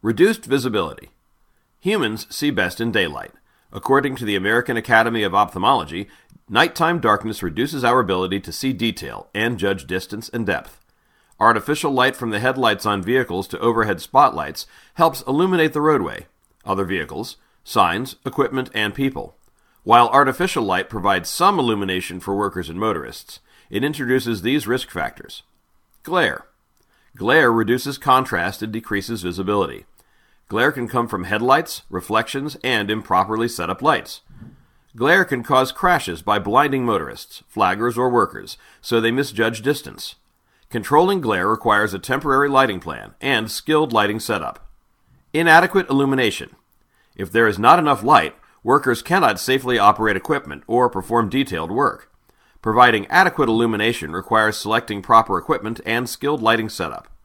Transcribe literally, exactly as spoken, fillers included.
Reduced visibility. Humans see best in daylight. According to the American Academy of Ophthalmology, nighttime darkness reduces our ability to see detail and judge distance and depth. Artificial light from the headlights on vehicles to overhead spotlights helps illuminate the roadway, other vehicles, signs, equipment, and people. While artificial light provides some illumination for workers and motorists, it introduces these risk factors. Glare. Glare reduces contrast and decreases visibility. Glare can come from headlights, reflections, and improperly set up lights. Glare can cause crashes by blinding motorists, flaggers, or workers, so they misjudge distance. Controlling glare requires a temporary lighting plan and skilled lighting setup. Inadequate illumination. If there is not enough light, workers cannot safely operate equipment or perform detailed work. Providing adequate illumination requires selecting proper equipment and skilled lighting setup.